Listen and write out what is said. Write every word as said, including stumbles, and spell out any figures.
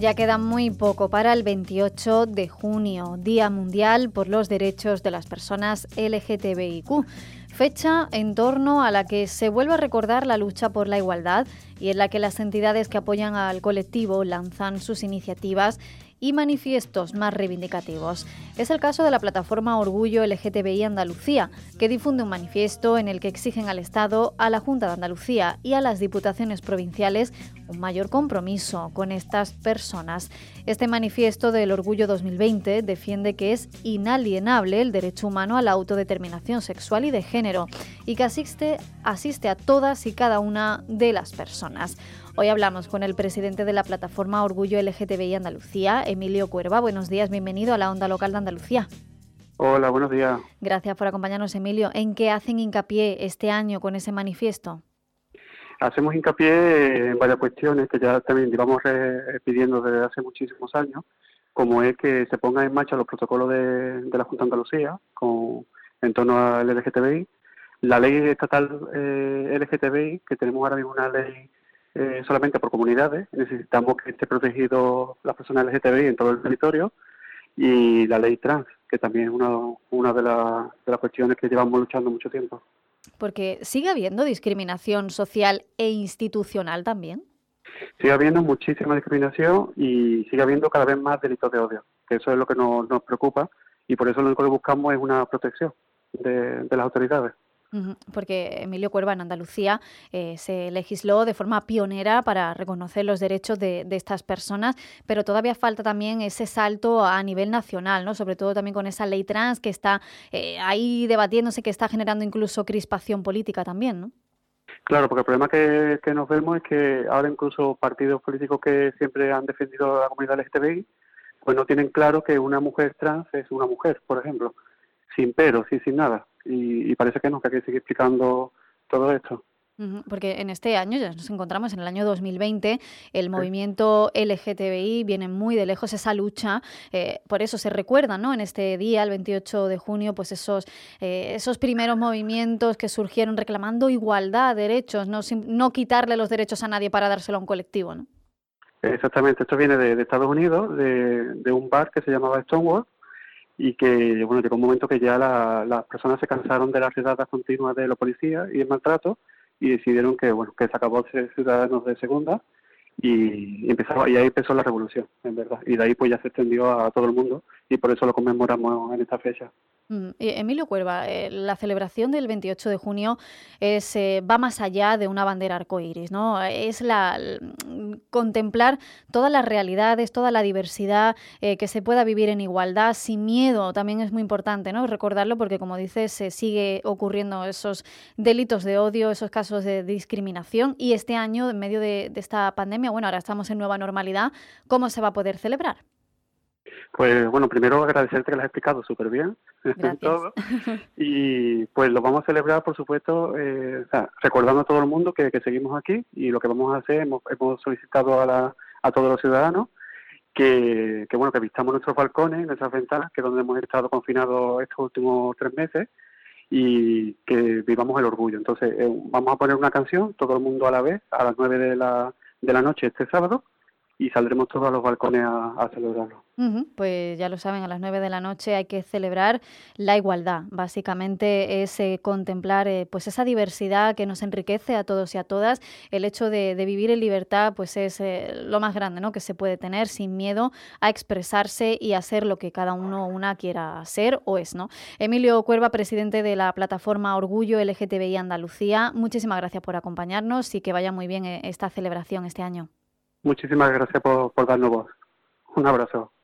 Ya queda muy poco para el veintiocho de junio, Día Mundial por los Derechos de las Personas L G T B I Q, fecha en torno a la que se vuelve a recordar la lucha por la igualdad y en la que las entidades que apoyan al colectivo lanzan sus iniciativas y manifiestos más reivindicativos. Es el caso de la plataforma Orgullo L G T B I Andalucía, que difunde un manifiesto en el que exigen al Estado, a la Junta de Andalucía y a las diputaciones provinciales un mayor compromiso con estas personas. Este manifiesto del Orgullo dos mil veinte defiende que es inalienable el derecho humano a la autodeterminación sexual y de género y que asiste, asiste a todas y cada una de las personas. Hoy hablamos con el presidente de la plataforma Orgullo L G T B I Andalucía, Emilio Cuerva. Buenos días, bienvenido a la Onda Local de Andalucía. Hola, buenos días. Gracias por acompañarnos, Emilio. ¿En qué hacen hincapié este año con ese manifiesto? Hacemos hincapié en varias cuestiones que ya también llevamos eh, pidiendo desde hace muchísimos años, como es que se pongan en marcha los protocolos de, de la Junta de Andalucía con, en torno al L G T B I, la ley estatal eh, L G T B I, que tenemos ahora mismo una ley eh, solamente por comunidades, necesitamos que esté protegido las personas L G T B I en todo el territorio, y la ley trans, que también es una, una de, la, de las cuestiones que llevamos luchando mucho tiempo. Porque sigue habiendo discriminación social e institucional también. Sigue habiendo muchísima discriminación y sigue habiendo cada vez más delitos de odio, que eso es lo que nos, nos preocupa, y por eso lo único que buscamos es una protección de, de las autoridades. Porque, Emilio Cuerva, en Andalucía eh, se legisló de forma pionera para reconocer los derechos de, de estas personas, pero todavía falta también ese salto a nivel nacional, ¿no? Sobre todo también con esa ley trans que está eh, ahí debatiéndose, que está generando incluso crispación política también, ¿no? Claro, porque el problema que, que nos vemos es que ahora incluso partidos políticos que siempre han defendido a la comunidad L G T B I, pues no tienen claro que una mujer trans es una mujer, por ejemplo, sin pero, sí, sin nada. Y, y parece que no, que hay que seguir explicando todo esto. Uh-huh, porque en este año, ya nos encontramos en el año dos mil veinte, el movimiento L G T B I viene muy de lejos, esa lucha, eh, por eso se recuerda, ¿no? En este día, el veintiocho de junio, pues esos, eh, esos primeros movimientos que surgieron reclamando igualdad, derechos, no, sin, no quitarle los derechos a nadie para dárselo a un colectivo, ¿no? Exactamente, esto viene de, de Estados Unidos, de, de un bar que se llamaba Stonewall, y que, bueno, llegó un momento que ya la, las personas se cansaron de las redadas continuas de los policías y el maltrato, y decidieron que, bueno, que se acabó de ser ciudadanos de segunda, y empezaba, y ahí empezó la revolución, en verdad, y de ahí pues ya se extendió a todo el mundo, y por eso lo conmemoramos en esta fecha. Mm, Emilio Cuerva, eh, la celebración del veintiocho de junio es, eh, va más allá de una bandera arcoíris, ¿no? Es la, l- contemplar todas las realidades, toda la diversidad, eh, que se pueda vivir en igualdad, sin miedo, también es muy importante, ¿no? Recordarlo porque, como dices, se sigue ocurriendo esos delitos de odio, esos casos de discriminación, y este año, en medio de, de esta pandemia, bueno, ahora estamos en nueva normalidad, ¿cómo se va a poder celebrar? Pues bueno, primero agradecerte que lo has explicado súper bien Gracias. todo, y pues lo vamos a celebrar, por supuesto, eh, o sea, recordando a todo el mundo que, que seguimos aquí, y lo que vamos a hacer, hemos, hemos solicitado a, la, a todos los ciudadanos que, que bueno, que vistamos nuestros balcones, nuestras ventanas, que es donde hemos estado confinados estos últimos tres meses, y que vivamos el orgullo. Entonces eh, vamos a poner una canción, todo el mundo a la vez, a las nueve de la, de la noche este sábado, y saldremos todos a los balcones a, a celebrarlo. Ujú, pues ya lo saben, a las nueve de la noche hay que celebrar la igualdad. Básicamente es eh, contemplar eh, pues esa diversidad que nos enriquece a todos y a todas. El hecho de, de vivir en libertad pues es eh, lo más grande, ¿no?, que se puede tener, sin miedo a expresarse y a ser lo que cada uno o una quiera ser o es, ¿no? Emilio Cuerva, presidente de la plataforma Orgullo L G T B I Andalucía, muchísimas gracias por acompañarnos y que vaya muy bien eh, esta celebración este año. Muchísimas gracias por, por darnos voz. Un abrazo.